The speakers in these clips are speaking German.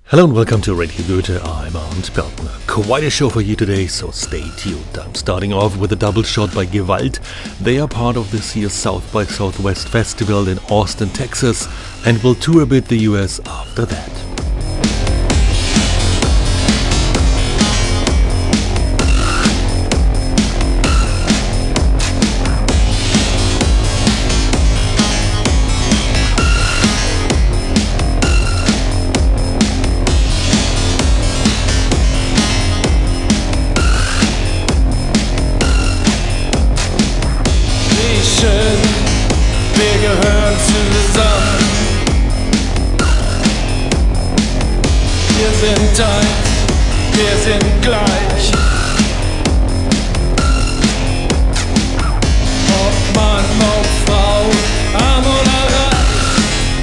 Hello and welcome to Radio Goethe. I'm Arndt Bergner. Quite a show for you today, so stay tuned. I'm starting off with a double shot by Gewalt. They are part of this year's South by Southwest Festival in Austin, Texas, and will tour a bit the US after that. Wir gehören zusammen. Wir sind eins, wir sind gleich. Ob Mann, ob Frau, arm oder reich,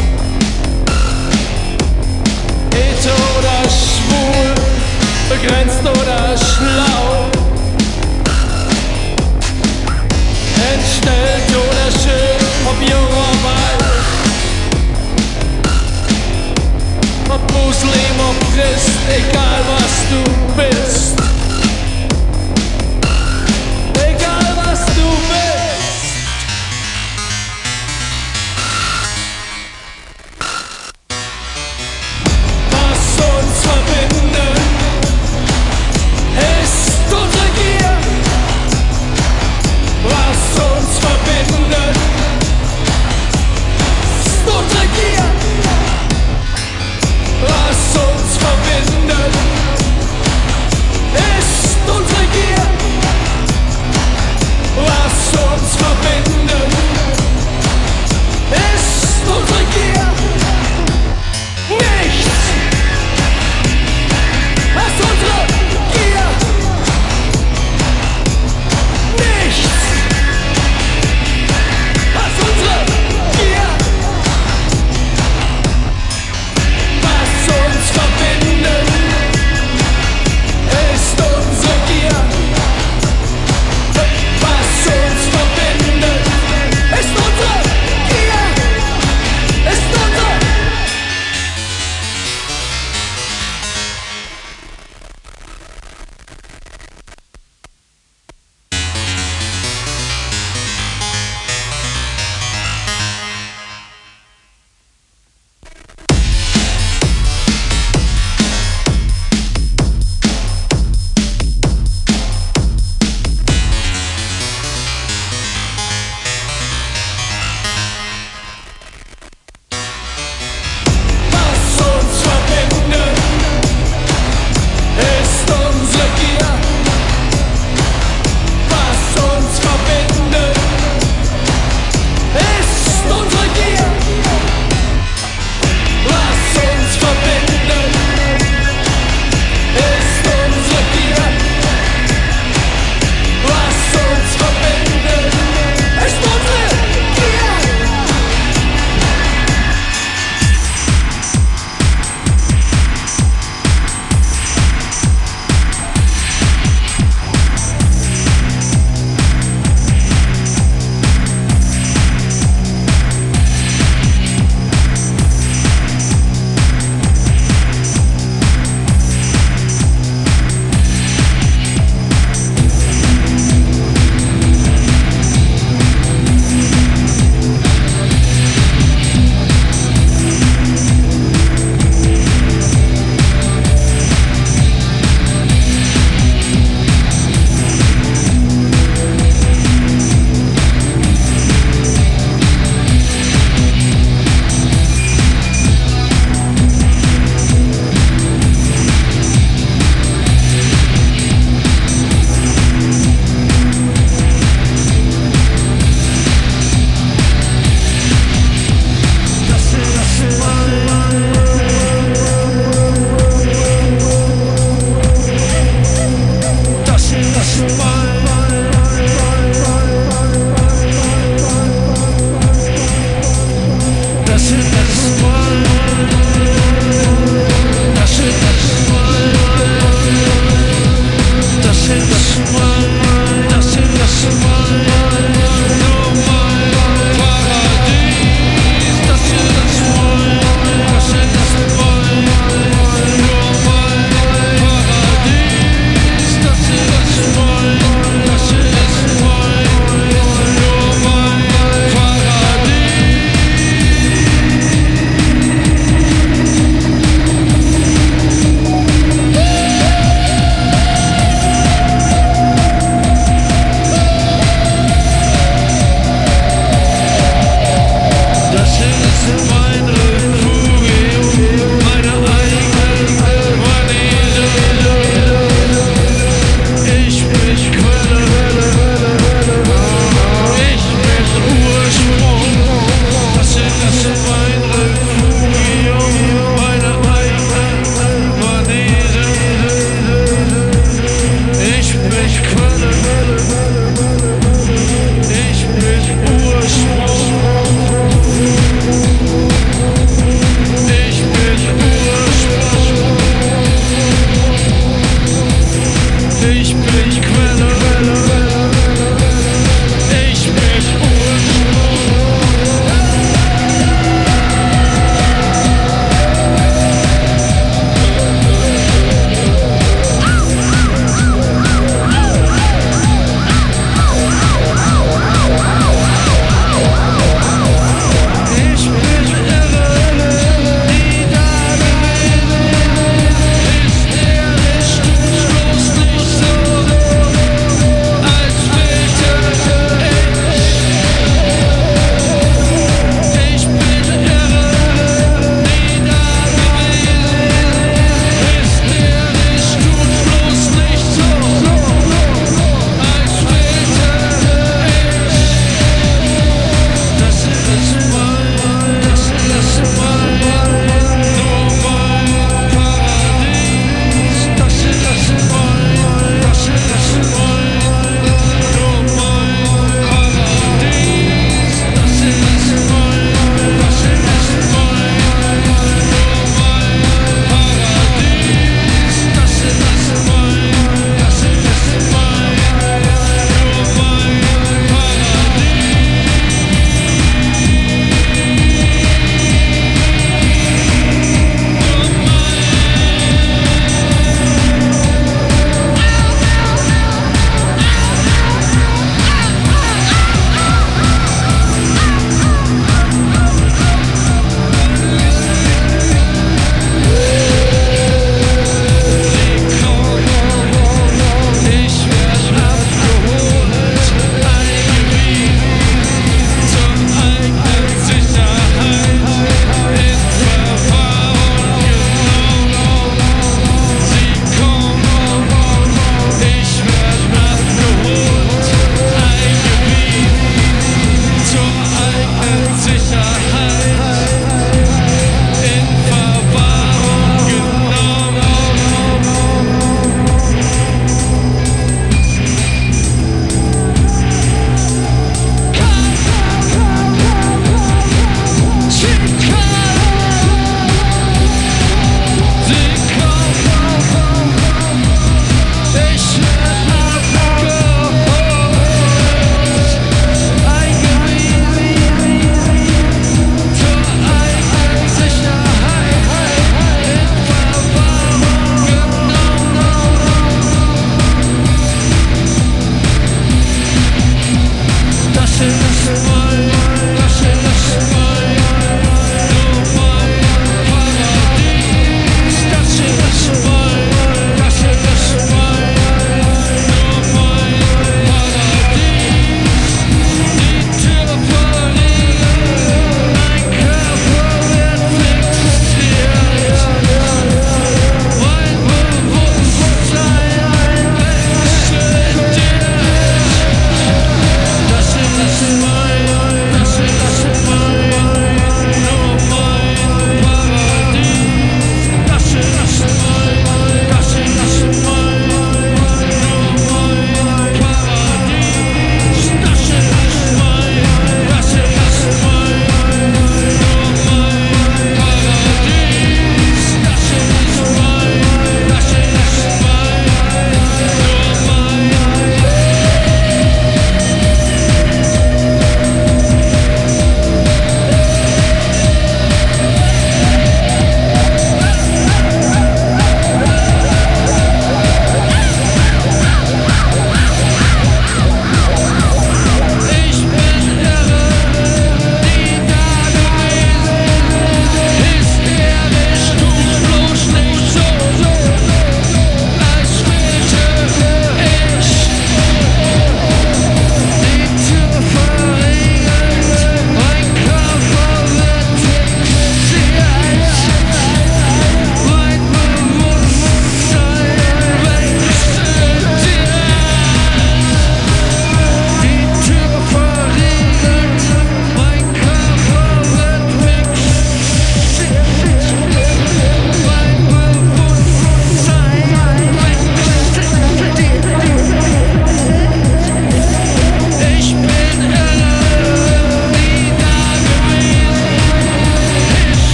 hetero oder schwul, begrenzt oder schlau, entstellt oder schön, ob jung oder alt, ob Muslim, ob Christ, egal was du bist, egal was du bist. Was uns verbindet, ist unsere Gier. Was uns verbindet, ist unsere Gier. Was uns verbindet, ist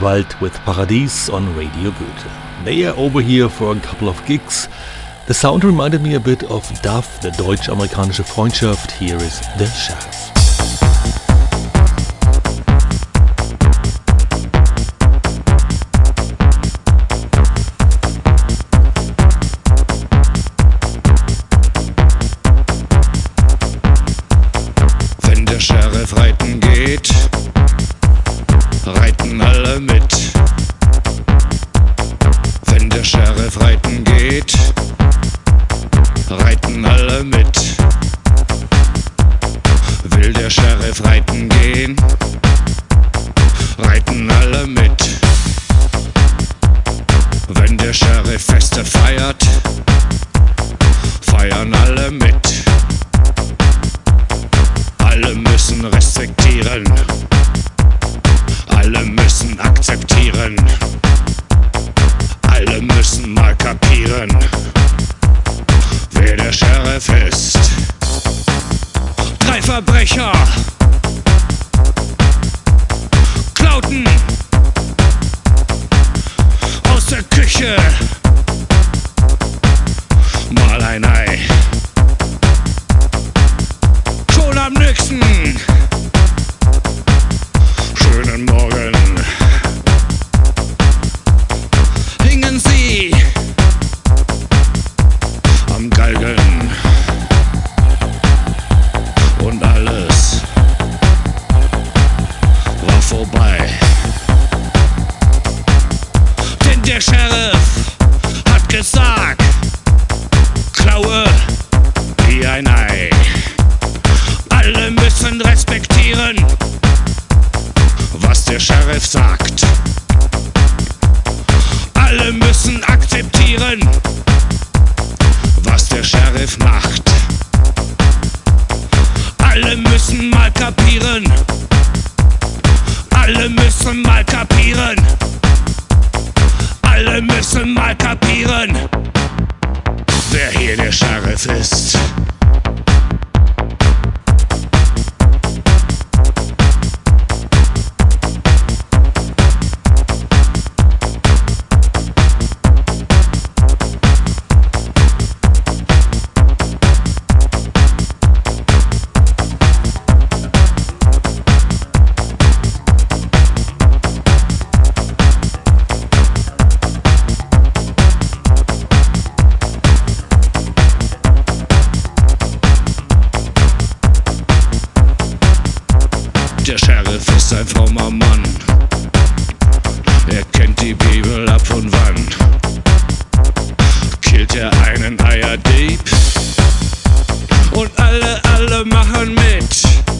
Gewalt with Paradies on Radio Goethe. They are over here for a couple of gigs. The sound reminded me a bit of Duff, the deutsch-amerikanische Freundschaft. Here is The Sheriff. Wenn der Sheriff reiten geht, reiten alle mit. Wenn der Sheriff reiten geht, reiten alle mit. Will der Sheriff reiten gehen, reiten alle mit. Wenn der Sheriff Feste feiert, feiern alle mit. Alle müssen respektieren, alle müssen akzeptieren, alle müssen mal kapieren, wer der Sheriff ist. 3 Verbrecher klauten aus der Küche mal ein Ei. Schon am nächsten schönen Morgen hingen sie am Galgen und alles war vorbei. Denn der Sheriff hat gesagt, klaue wie ein Ei. Alle müssen respektieren, was der Sheriff sagt. Alle müssen akzeptieren, was der Sheriff macht. Alle müssen mal kapieren. Alle müssen mal kapieren. Alle müssen mal kapieren, wer hier der Sheriff ist. Der Sheriff ist ein frommer Mann. Er kennt die Bibel ab und wann. Killt er einen Eierdieb und alle machen mit.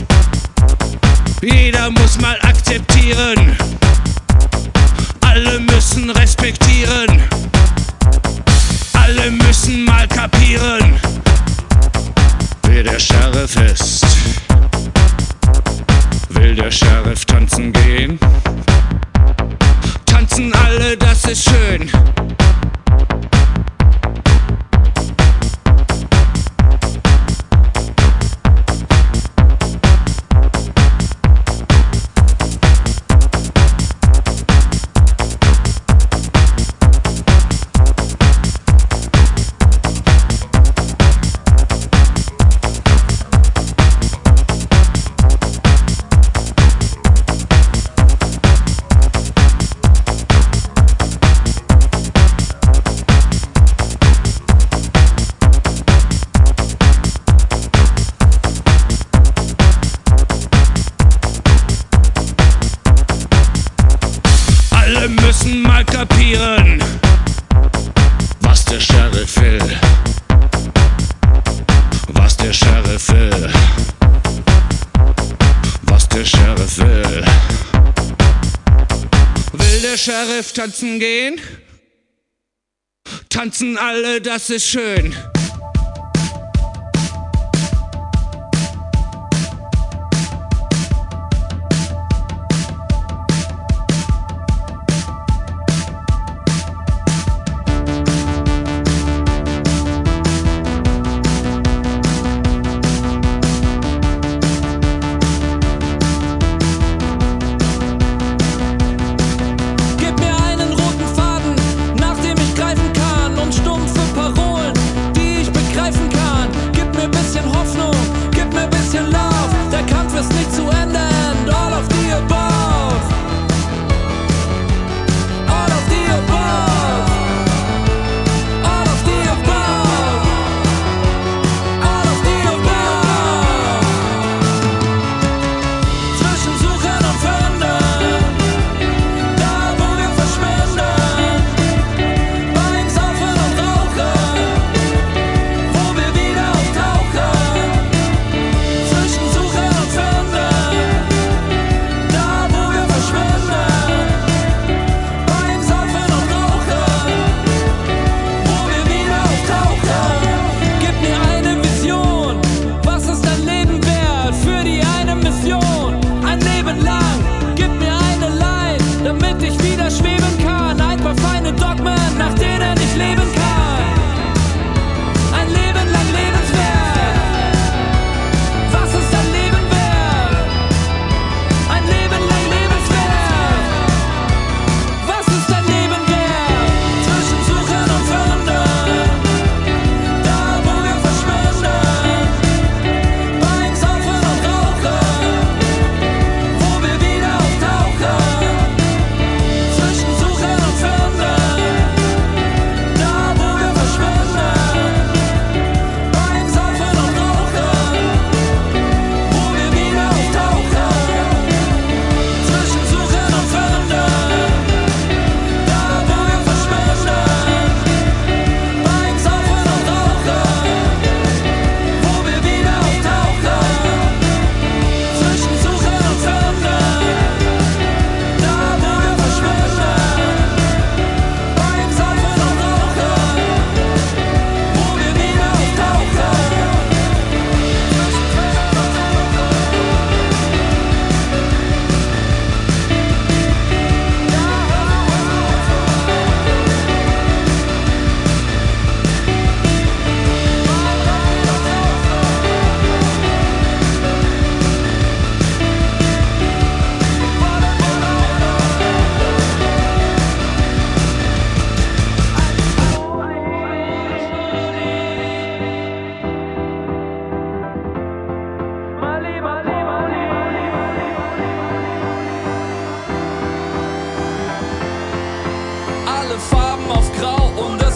Jeder muss mal akzeptieren. Alle müssen respektieren. Alle müssen mal kapieren, wer der Sheriff ist. Will der Sheriff tanzen gehen? Tanzen alle, das ist schön. Alle müssen mal kapieren, was der Sheriff will. Was der Sheriff will. Was der Sheriff will. Will der Sheriff tanzen gehen? Tanzen alle, das ist schön.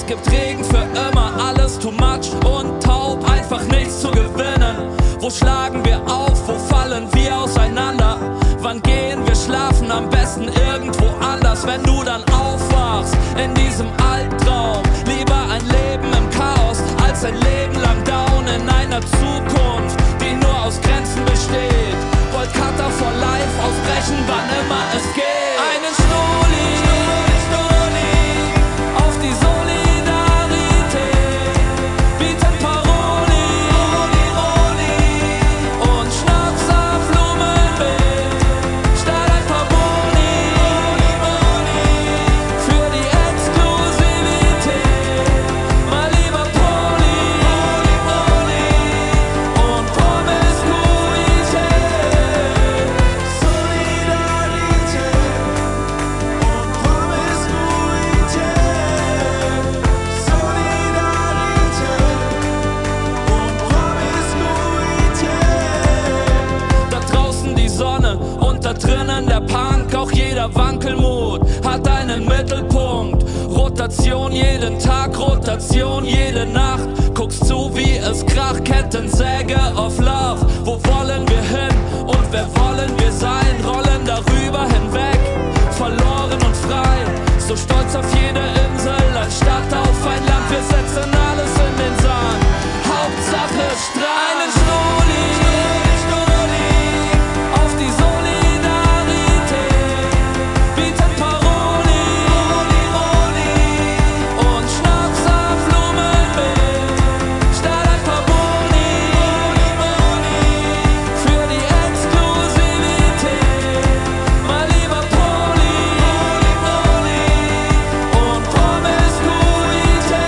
gibt Regen für immer, alles too much und taub, einfach nichts zu gewinnen. Wo schlagen wir auf, wo fallen wir auseinander? Wann gehen wir schlafen, am besten irgendwo anders? Wenn du dann aufwachst in diesem Albtraum, lieber ein Leben im Chaos als ein Leben lang down in einer Zukunft, die nur aus Grenzen besteht. Wollt Cutter for life ausbrechen, wann immer es geht. Einen Stoli auf die Solidarität, bieten Paroli und Schnaps auf Blumenbeet, statt ein paar Boni für die Exklusivität. Mal lieber Poli und Promiskuität. Da draußen die Sonne und da drinnen der Punk. Auch jeder Wankelmut hat einen Mittelpunkt. Rotation jeden Tag, Rotation jede Nacht. Guckst zu, wie es kracht, Kettensäge of Love. Wo wollen wir hin und wer wollen wir sein? Rollen darüber hinweg, verloren und frei. So stolz auf jede Insel, anstatt auf ein Land. Wir setzen alles in den Sand, Hauptsache Streit. Einen Stoli auf die Solidarität, bieten Paroli und Schnaps auf Blumenbeet, statt ein paar Boni für die Exklusivität. Mal lieber Poli und Promiskuität.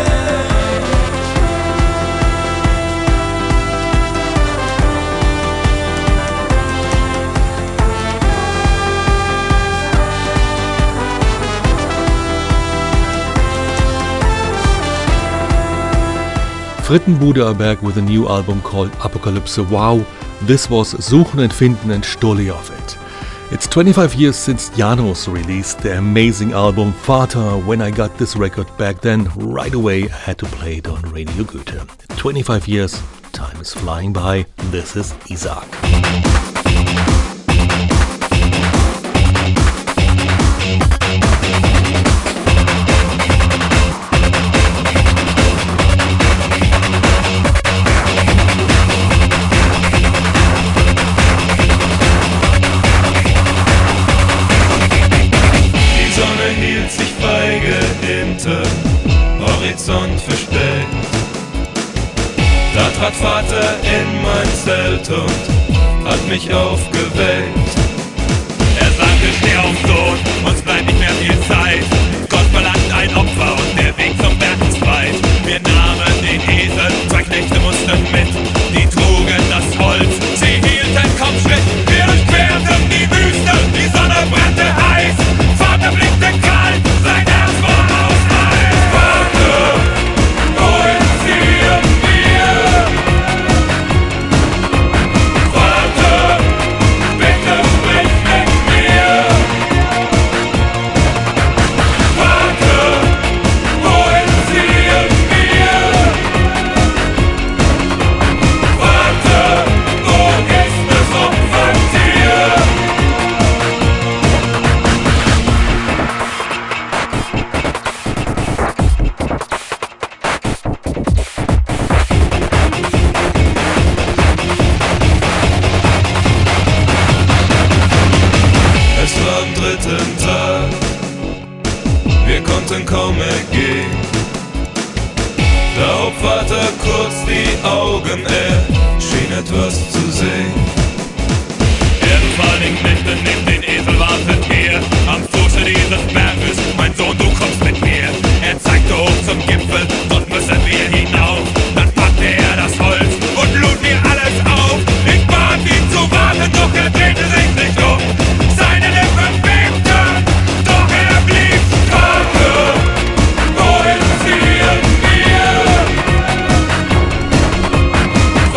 Frittenbude are back with a new album called Apocalypse. Wow, this was Suchen and Finden and Stoli of it. It's 25 years since Janos released the amazing album Vater. When I got this record back then, right away I had to play it on Radio Goethe. 25 years, time is flying by. This is Isaac. Die Sonne hielt sich feige hinter Horizont versteckt. Da trat Vater in mein Zelt und hat mich aufgeweckt. Er sagte, steh auf, Sohn, uns bleibt nicht mehr viel Zeit. Gott verlangt ein Opfer und der Weg zum Berg ist weit. Wir nahmen den Esel, 2 Knechte mussten mit. Die trugen das Holz, sie hielten kaum Schritt. Wir durchquerten die Wüste, die Sonne brannte heiß. Vater blickte kalt, sein Herz war aus Eis. Vater, wohin ziehen wir? Vater, bitte sprich mit mir. Vater, wohin ziehen wir? Vater, wo ist es Opfertier? Es war am 3. Tag, wir konnten kaum mehr gehen. Da hob Vater kurz die Augen, er schien etwas zu sehen. Irgendwann in Nächte neben den Esel wartet ihr. Am Fuße dieses Berges, mein Sohn, du kommst mit mir. Er zeigte hoch zum Gipfel, dort müssen wir hinauf. Dann packte er das Holz und lud mir alles auf. Ich bat ihn zu warten, doch er drehte sich nicht um. Seine Lippen bebten, doch er blieb. Vater, wohin ziehen wir?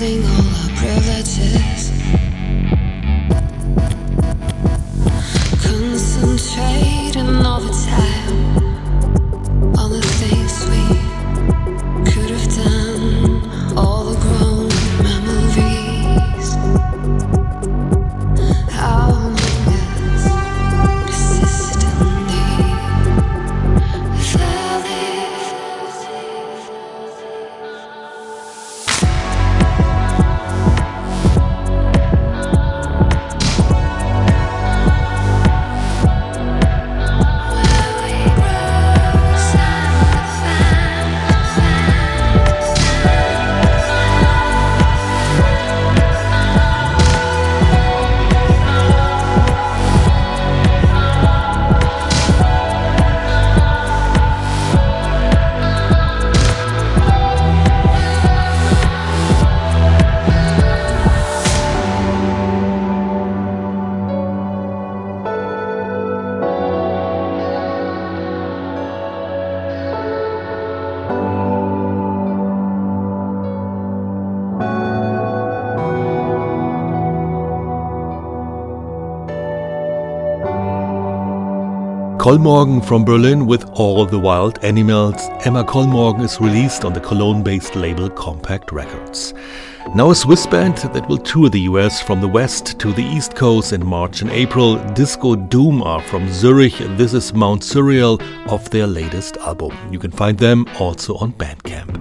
losing all our privileges. Concentrating all the time on the things we could have done. All the grown memories, hounding us persistently. Felt it. Kollmorgen from Berlin with All the Wild Animals. Emma Kollmorgen is released on the Cologne-based label Compact Records. Now a Swiss band that will tour the US from the west to the east coast in March and April. Disco Doom are from Zurich. This is Mount Surreal of their latest album. You can find them also on Bandcamp.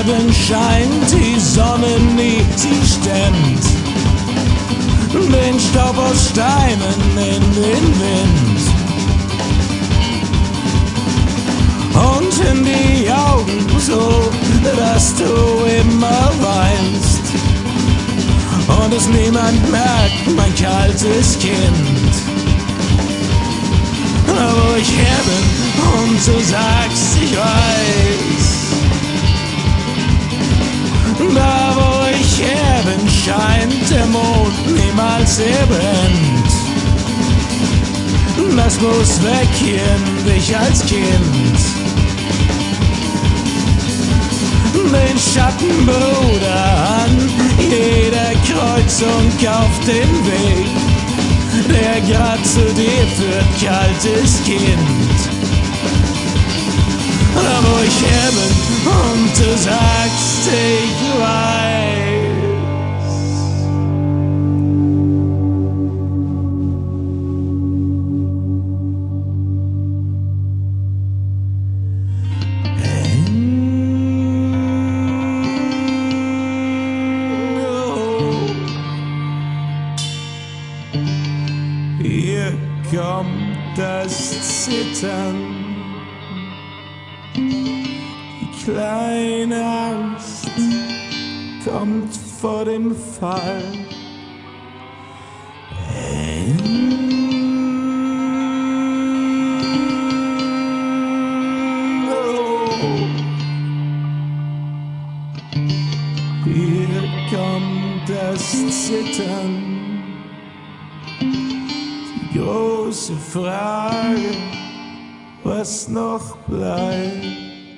Erden scheint die Sonne nie, sie stemmt den Staub aus Steinen in den Wind und in die Augen, so dass du immer weinst und es niemand merkt, mein kaltes Kind. Wo ich her bin und du sagst, ich weiß. Da wo ich her bin, scheint der Mond niemals er brennt. Das muss weg hier in dich als Kind. Den Schattenbruder an jeder Kreuzung auf den Weg, der grad zu dir führt, kaltes Kind. Da wo ich her bin und du sagst, ich weiß. Hier kommt das Zittern, die kleine Angst kommt vor dem Fall. Hier kommt das Zittern, die große Frage, was noch bleibt.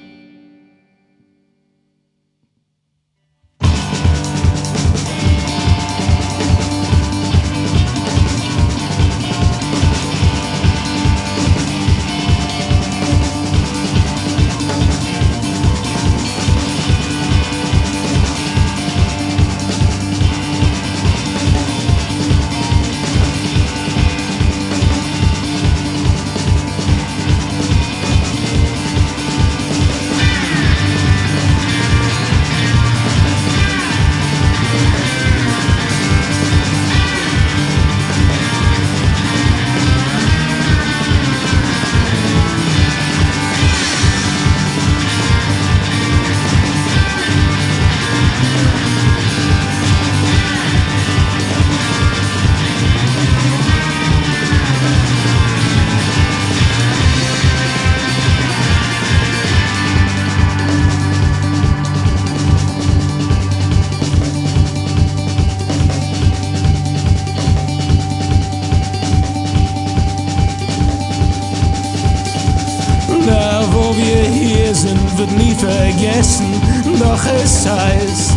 Da wo wir hier sind, wird nie vergessen, doch es heißt,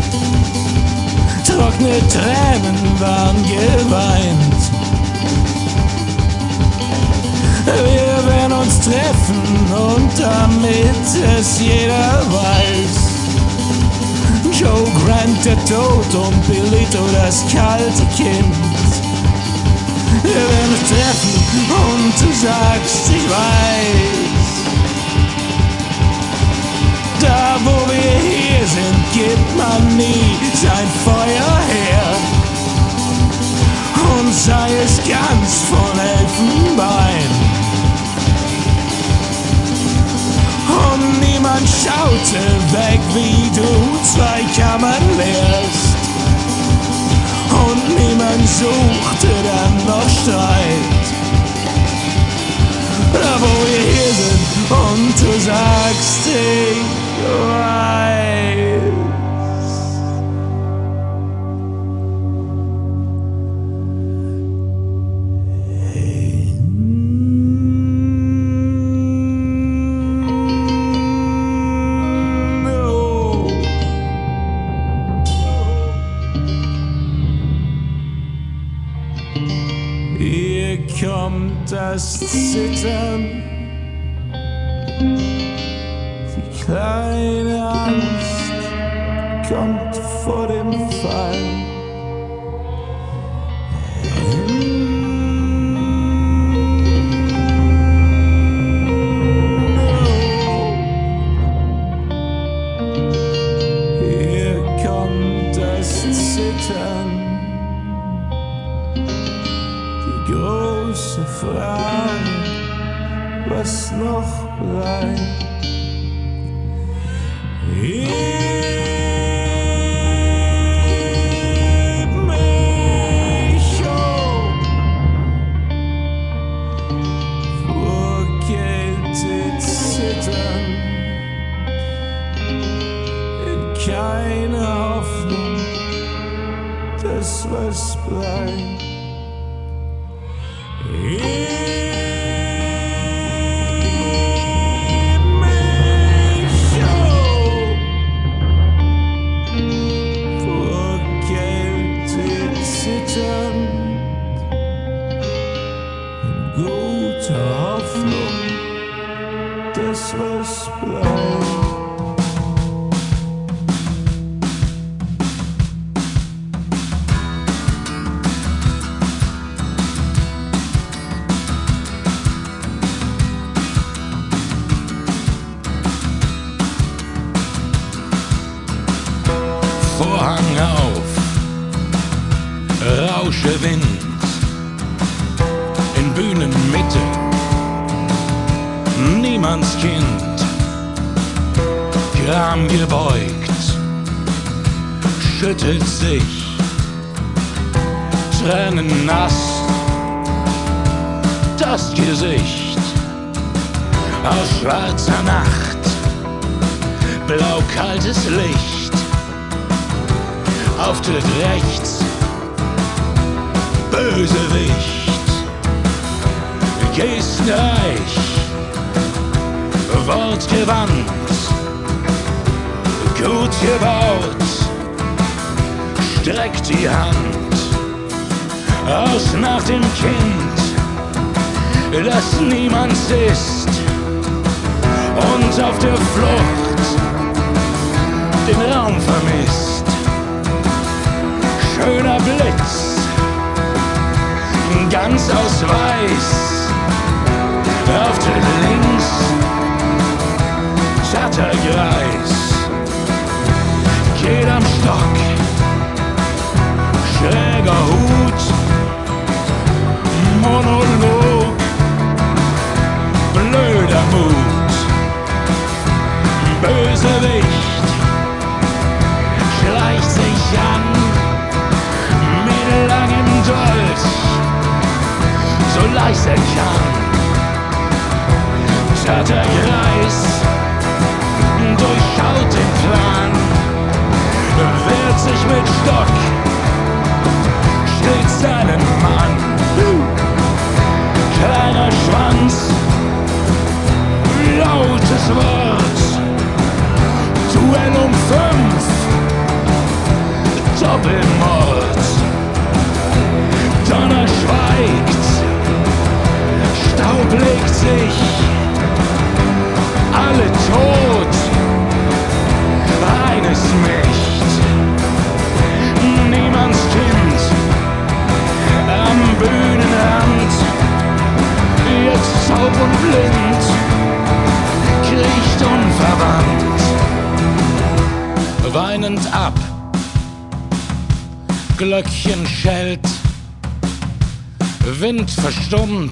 trockene Tränen waren geweint. Wir werden uns treffen und damit es jeder weiß, Joe Grant der Tod und Billito das kalte Kind. Wir werden uns treffen und du sagst, ich weiß. Da wo wir hier sind, gibt man nie sein Feuer her. Und sei es ganz von Elfenbein. Und niemand schaute weg, wie du zwei Kammern leerst. Und niemand suchte dann noch Streit. Da wo wir hier sind und du sagst, ich weiß. Hier kommt das Zittern, die kleine Angst kommt vor dem Fall. was noch bleibt. Gib mich um vor Kälte zittern, keine Hoffnung, dass was bleibt. Gib mich um vor Kälte zitternd, in guter Hoffnung, dass was bleibt. Vorhang auf, Rausche Wind, in Bühnenmitte, niemands Kind, Gram gebeugt, schüttelt sich, Tränen nass, das Gesicht, aus schwarzer Nacht, blau-kaltes Licht, Auftritt rechts, Bösewicht, gestenreich, wortgewandt, gut gebaut, streckt die Hand aus nach dem Kind, das niemands ist, und auf der Flucht den Raum vermisst. Schöner Blitz, ganz aus Weiß, Auftritt links, Schattergreis, geht am Stock, schräger Hut, Monolog, blöder Mut, Bösewicht, schleicht sich an, mit langem Dolch, so leicht er kann. Schattergreis durchschaut den Plan, wehrt sich mit Stock, steht seinen Mann. Kleiner Schwanz, lautes Wort, Duell um 5, Doppelmord. Donner schweigt, Staub legt sich, alle tot, eines nicht, niemands Kind, am Bühnenrand, jetzt taub und blind, kriecht unverwandt, weinend ab, Glöckchen schellt, Wind verstummt,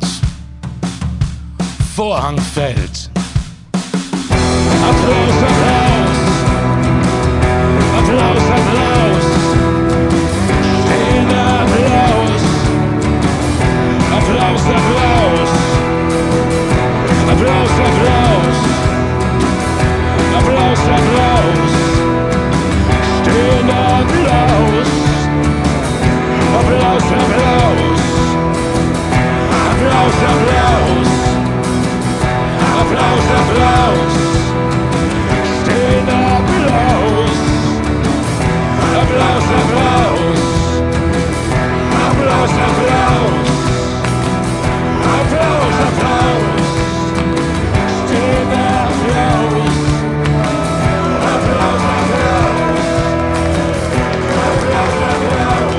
Vorhang fällt. Applaus, Applaus, Applaus, Applaus, stehender Applaus, Applaus, Applaus, Applaus, Applaus, Applaus, Applaus, stehender Applaus, Applaus, Applaus. Applaus, Applaus, Applaus, Applaus, stehender Applaus, Applaus, Applaus, Applaus, Applaus, Applaus, Applaus, stehender Applaus, Applaus, Applaus, Applaus, Applaus.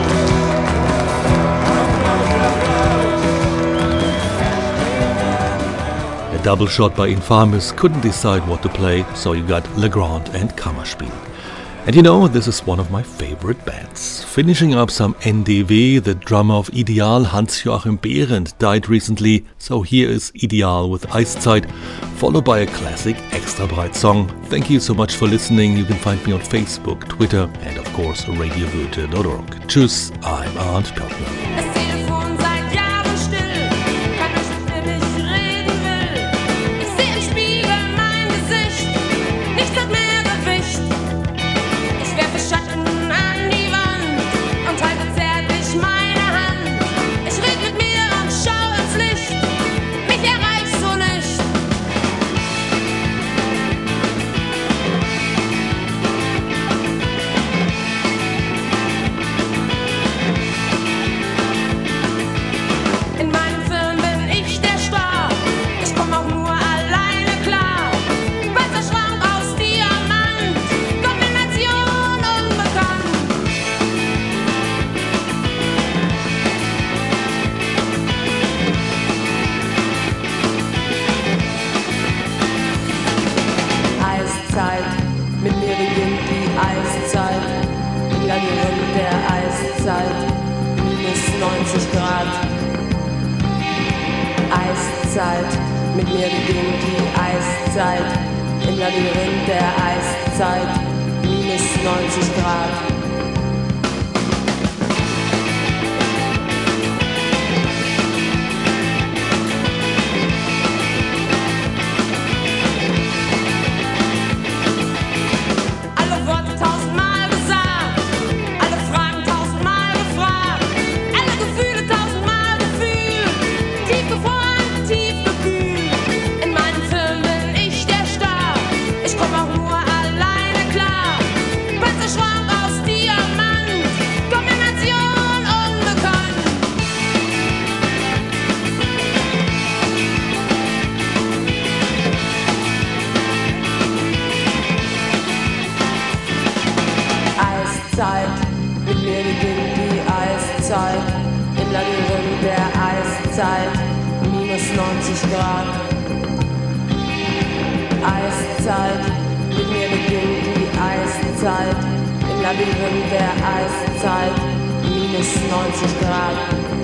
A double shot by Infamous couldn't decide what to play, so you got Legrand and Kammerspiel. And you know, this is one of my favorite bands. Finishing up some NDW, the drummer of Ideal, Hans-Joachim Behrendt, died recently, so here is Ideal with Eiszeit, followed by a classic Extra Breit song. Thank you so much for listening. You can find me on Facebook, Twitter and of course radiogoethe.org. Tschüss, I'm Arndt Pörtner. Mit mir beginnt die Eiszeit, im Labyrinth der Eiszeit, minus 90 Grad. Mit mir beginnt die Eiszeit, im Labyrinth der Eiszeit, minus 90 Grad. Eiszeit, mit mir beginnt die Eiszeit, im Labyrinth der Eiszeit, minus 90 Grad.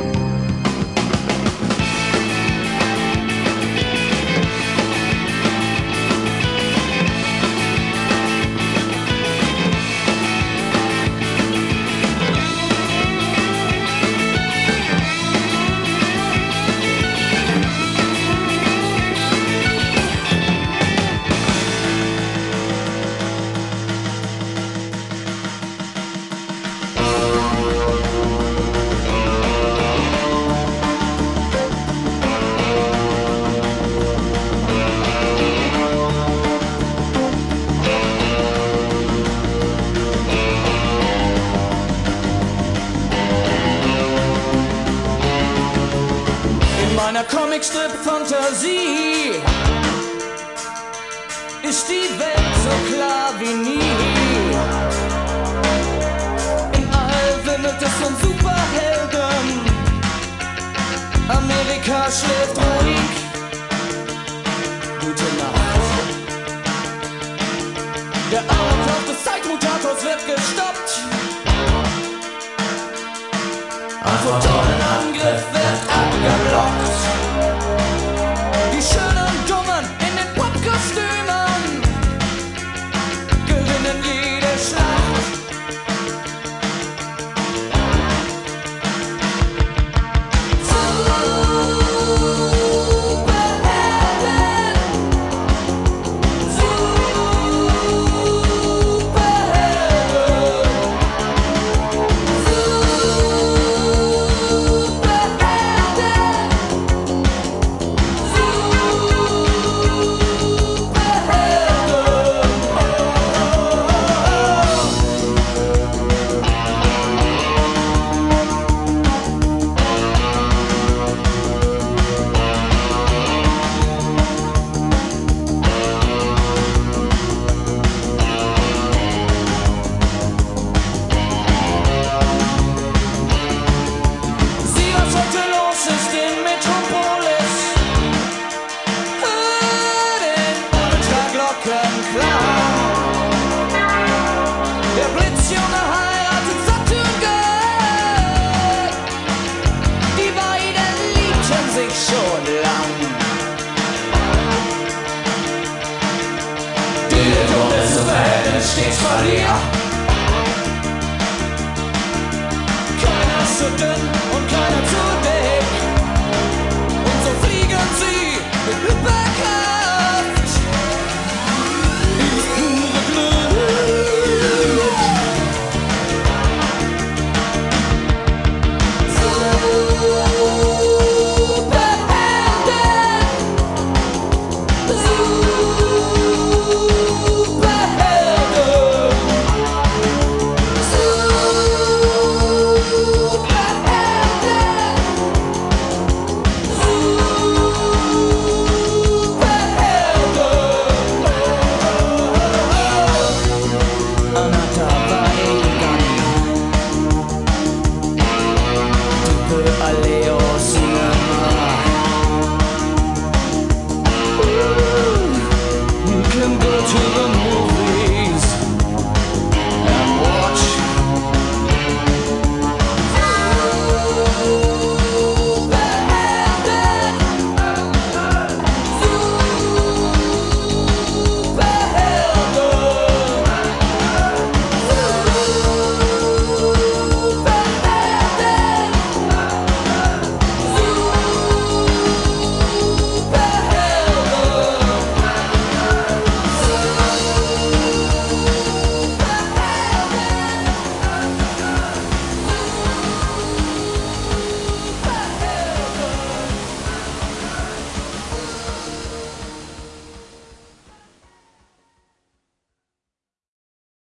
Comicstrip-Fantasie ist die Welt so klar wie nie. Im All wimmelt es von Superhelden. Amerika schläft ruhig. Gute Nacht. Der Ablauf des Zeitmutators wird gestoppt. Ein Photonenangriff wird abgelockt. Die schönen Dummen in den Popkostümen gewinnen jede Schlacht. Superhelden, Superhelden. stets Verlierer. Keiner zu dünn und keiner zu dick. Und so fliegen sie mit